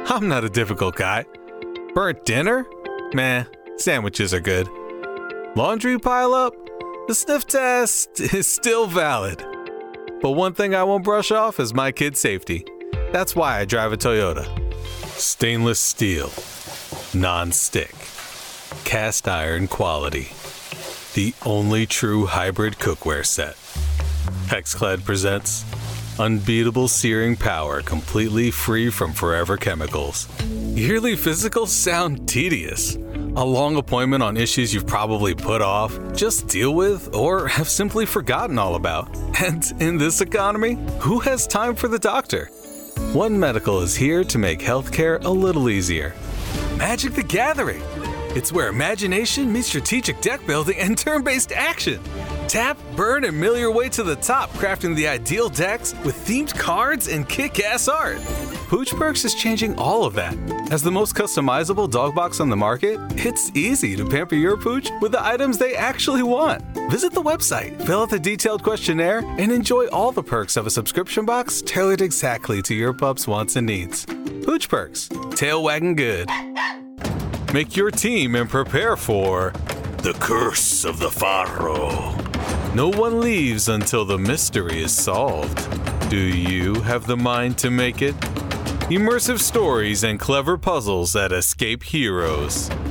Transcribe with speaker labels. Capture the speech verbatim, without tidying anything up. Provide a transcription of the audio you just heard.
Speaker 1: I'm not a difficult guy. Burnt dinner? Meh, sandwiches are good. Laundry pile up? The sniff test is still valid. But one thing I won't brush off is my kid's safety. That's why I drive a Toyota. Stainless steel, non-stick, cast iron quality. The only true hybrid cookware set. Hexclad presents unbeatable searing power completely free from forever chemicals. Yearly physicals sound tedious. A long appointment on issues you've probably put off, just deal with, or have simply forgotten all about. And in this economy, who has time for the doctor? One Medical is here to make healthcare a little easier. Magic the Gathering! It's where imagination meets strategic deck building and turn-based action. Tap, burn, and mill your way to the top, crafting the ideal decks with themed cards and kick-ass art. Pooch Perks is changing all of that. As the most customizable dog box on the market, it's easy to pamper your pooch with the items they actually want. Visit the website, fill out the detailed questionnaire, and enjoy all the perks of a subscription box tailored exactly to your pup's wants and needs. Pooch Perks, tail wagging good. Make your team and prepare for the Curse of the Pharaoh. No one leaves until the mystery is solved. Do you have the mind to make it? Immersive stories and clever puzzles that escape heroes.